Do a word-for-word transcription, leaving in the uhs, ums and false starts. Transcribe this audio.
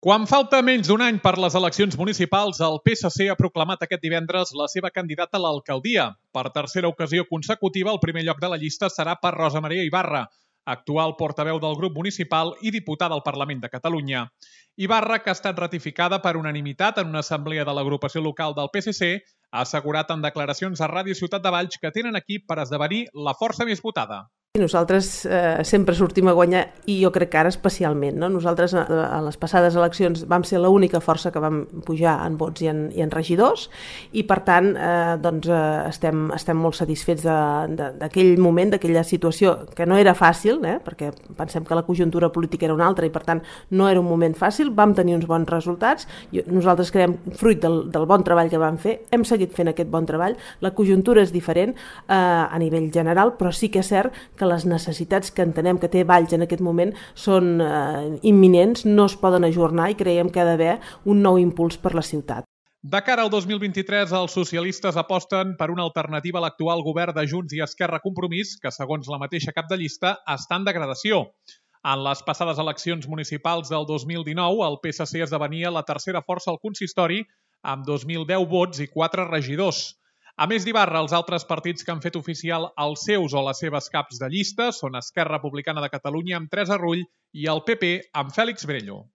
Quan falta menys d'un any per les eleccions municipals, el P S C ha proclamat aquest divendres la seva candidata a l'alcaldia. Per tercera ocasió consecutiva, el primer lloc de la llista serà per Rosa Maria Ibarra, actual portaveu del grup municipal i diputada al Parlament de Catalunya. Ibarra, que ha estat ratificada per unanimitat en una assemblea de l'agrupació local del P S C, ha assegurat en declaracions a Ràdio Ciutat de Valls que tenen equip per esdevenir la força més votada. Nosaltres eh, sempre sortim a guanyar i jo crec que ara especialment. No? Nosaltres a, a les passades eleccions vam ser l'única força que vam pujar en vots i en, i en regidors i per tant eh, doncs, eh, estem, estem molt satisfets d'aquell moment, d'aquella situació que no era fàcil, eh? Perquè pensem que la conjuntura política era una altra i per tant no era un moment fàcil, vam tenir uns bons resultats, i nosaltres creiem fruit del, del bon treball que vam fer, hem seguit fent aquest bon treball, la conjuntura és diferent eh, a nivell general, però sí que és cert que les necessitats que entenem que té Valls en aquest moment són eh, imminents, no es poden ajornar i creiem que ha d'haver un nou impuls per la ciutat. De cara al dos mil vint-i-tres, els socialistes aposten per una alternativa a l'actual govern de Junts i Esquerra Compromís, que segons la mateixa cap de llista està en degradació. En les passades eleccions municipals del dos mil dinou, el P S C esdevenia la tercera força al consistori amb dos mil deu vots i quatre regidors. A més d'Ibarra, els altres partits que han fet oficial els seus o les seves caps de llista són Esquerra Republicana de Catalunya amb Teresa Rull i el P P amb Fèlix Brello.